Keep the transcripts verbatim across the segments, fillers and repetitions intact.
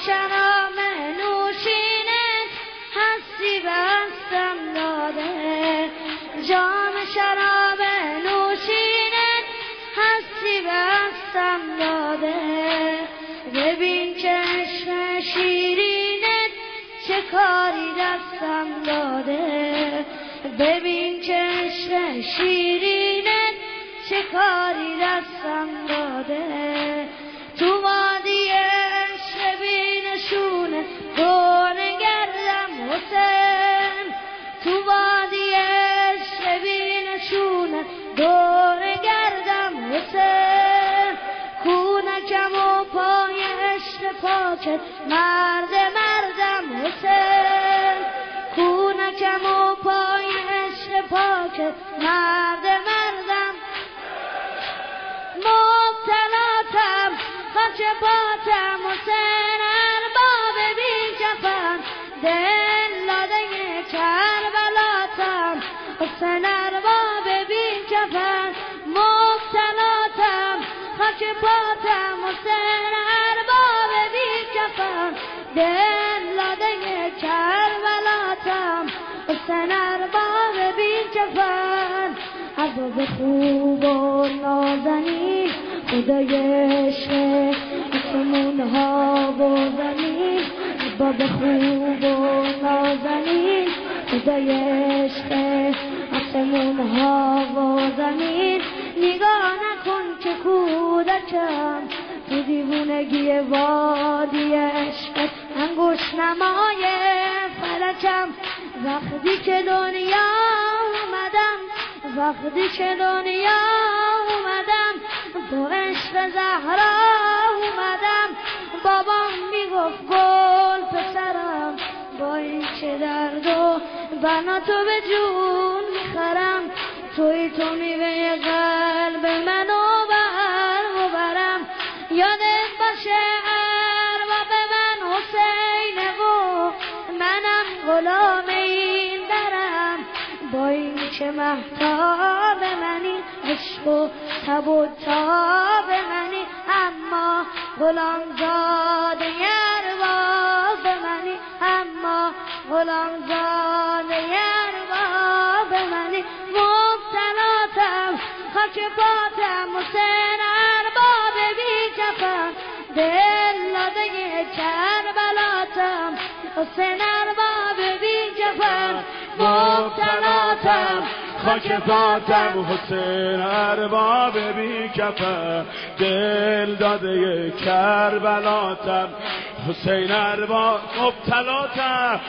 شراب نوشینت هستی به هستم داده، جام شراب نوشینت هستی به هستم داده. ببین که عشق شیرینت چه کاری دستم داده، ببین که عشق شیرینت چه کاری دستم داده. تو وادی عشق بی نشونه دور گردم حسین، تو وادی عشق بی نشونه دور گردم حسین. کونکم و پای عشق پاکت مرد مردم حسین، کونکم و پای عشق پاکت مرد مردم. مبتلاتم خاک پاتم حسین ارباب بی کفن، دل لاده کربلاتم حسین ارباب بی کفن. مبتلاتم خاک پاتم حسین ارباب بی کفن، دل لاده کربلاتم حسین ارباب بی کفن. ارباب خوب و نازنین خدای عشق آسمون ها و زمین، ارباب خوب و نازنین خدای عشق آسمون ها و زمین. نگاه نکن که کودکم تو دیوونگی وادی عشقت انگوش نمای فلکم. وقتی که دنیا اومدم، وقتی که دنیا اومدم با عشق زهرا اومدم. بابام میگفت گل پسرم با این چه درد و بنا تو به جون میخرم. توی تو میوه قلب منو بر و برم. یادت باشه ارباب من حسینه و منم غلام این درم. با این که مهتاب منی عشق و تب و تاب منی، اما غلام زاده ارباب منی، اما غلام زاده ارباب منی. مبتلاتم خاک پاتم حسین ارباب بی کفن، دل لاده کربلاتم حسین ارباب بی کفن. مبتلاتم خاک پاتم حسین ارباب بی کفن، دل داده کربلاتم حسین ارباب. مبتلاتم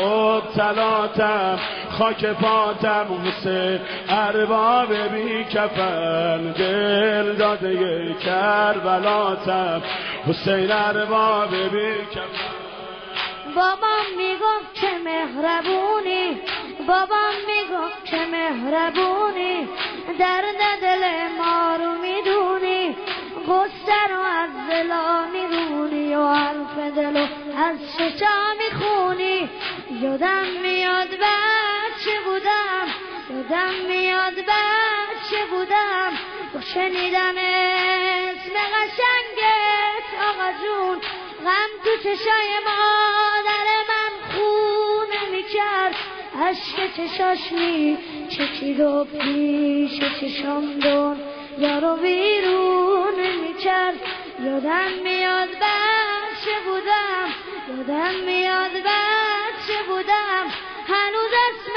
مبتلاتم خاک پاتم حسین ارباب بی کفن، دل داده کربلاتم حسین ارباب بی کفن. بابام میگفت چه مهربونی، بابام میگفت چه مهربونی، درد دل ما رو میدونی، غصه رو از دلا میدونی و حرف دلو از ششا میخونی. یادم میاد بچه بودم، یادم میاد بچه بودم و شنیدم اسم قشنگت آقا جون. غم تو چشای مادر من خونه میکرد، عشق چشاش می چکید و پیش چشام دون یارو بیرون میکرد. یادم میاد بچه بودم، یادم میاد بچه بودم، هنوز اسم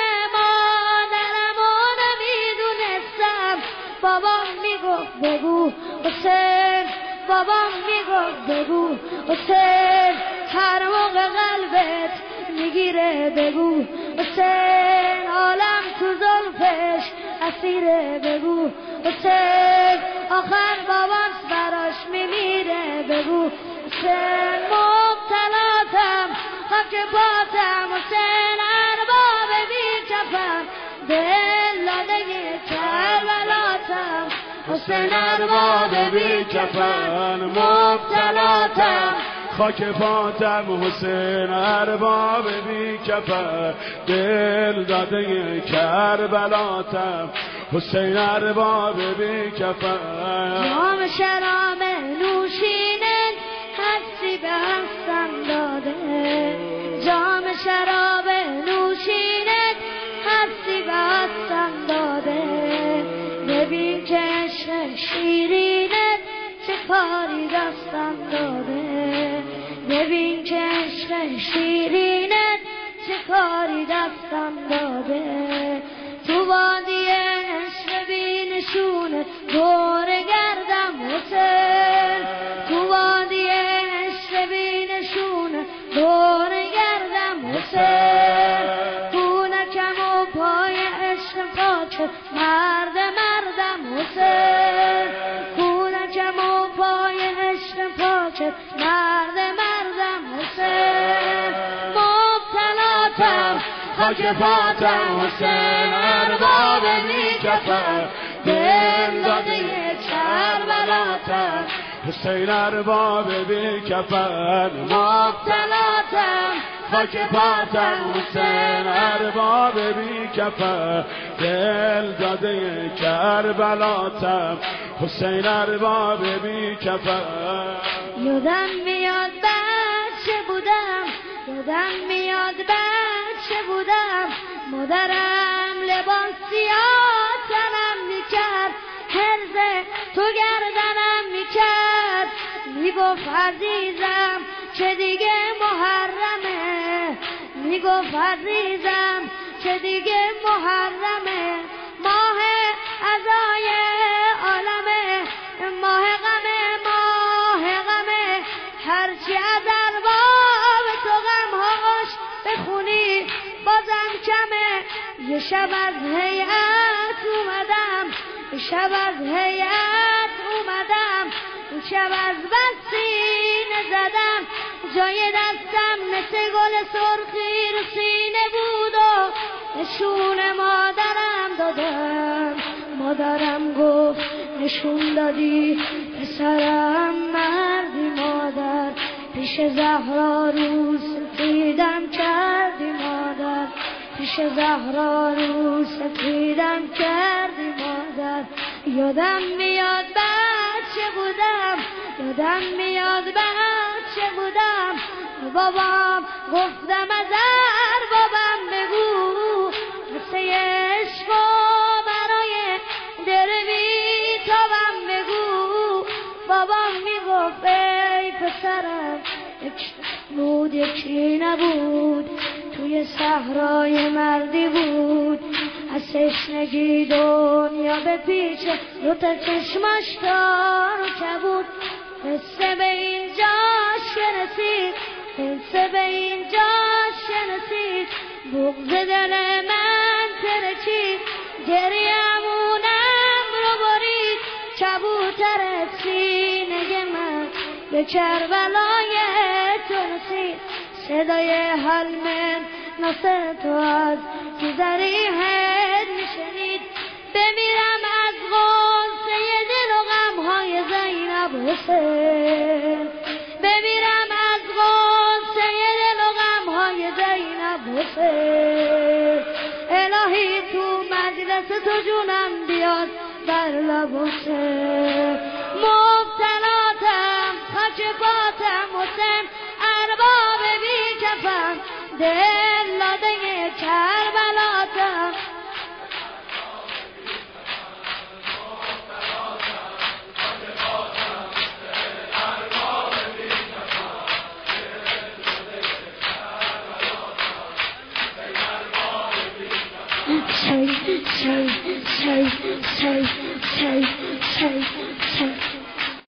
مادرمو نمیدونستم. بابام میگفت بگو حسین، بابام میگفت بگو حسین، هر موقع قلبت میگیره بگو حسین، عالم تو زلفش اسیره بگو حسین، آخر بابام براش میمیره بگو حسین. مبتلاتم خاک پاتم حسین ارباب بی کفن، دل لاده کربلاتم حسین ارباب بی کفن. مبتلاتم خاک پاتم حسین ارباب بی کفن، دل داده کربلاتم حسین ارباب بی کفن. جام شراب نوشینت هستی به هستم داده جام شراب نوشینت هستی بستم داده ببین که عشق شیرینت چه کاری دستم داده ببین که عشق شیرینت چه کاری دستم داده تو وادی عشق بی نشونت دور گردم حسین تو وادی عشق بی نشونت دور گردم حسین کونکم و پای عشق پاک مرد مردم حسین کونکم و پای عشق پاک مرد مردم حسین مبتلاتم خاک پاتم حسین ارباب بی کفن دل داده کربلاتم حسین ارباب بی کفن مبتلاتم خاک پاتم حسین ارباب بی کفن دل داده کربلاتم حسین ارباب بی کفن یادم میاد بچه بودم یادم میاد بچه بودم مادرم لباس سیاه تنم میکرد هرزه تو گردنم میکرد میگفت عزیزم چه دیگه محرمه میگفت عزیزم چه دیگه محرمه ماه عزای عالمه ماه غمه ماه غمه هرچی از ارباب تو غمهاش بخونی بازم کمه یه شب از هیئت اومدم یه شب از هیئت اومدم اون شب از بس سینه زدم جای دستم مثل گل سرخی رو سینه بود و نشون مادرم دادم مادرم گفت نشون دادی پسرم مردی مادر پیش زهرا رو سفیدم کردی مادر پیش زهرا رو سفیدم کردی مادر یادم میاد بچه بودم یادم میاد بچه بودم بابام گفتم از اربابم بگو قصه عشق و برای دروی تابم بگو بابام میگفت ای پسرم یک بود یکی نبود توی صحرای مردی بود از تشنگی دنیا به پیچ دو تا چشماش دار و کبود قصه به اینجاش شنسید قصه به اینجاش شنسید بغض دل من ترکید گریه‌مونم رو برید کبوتر سینه من به کربلای تو رسید صدای حلم ناصر تو از گذریحت میشنید بمیرم از غصه دل و غمهای زینب حسین بمیرم از غصه دل و غمهای زینب حسین الهی تو مجلس تو جونم بیاد بر لب حسین مبتلاتم خاک پاتم حسین ارباب بی کفن دل داده کربلاتم say, say, say, say, say, say, say.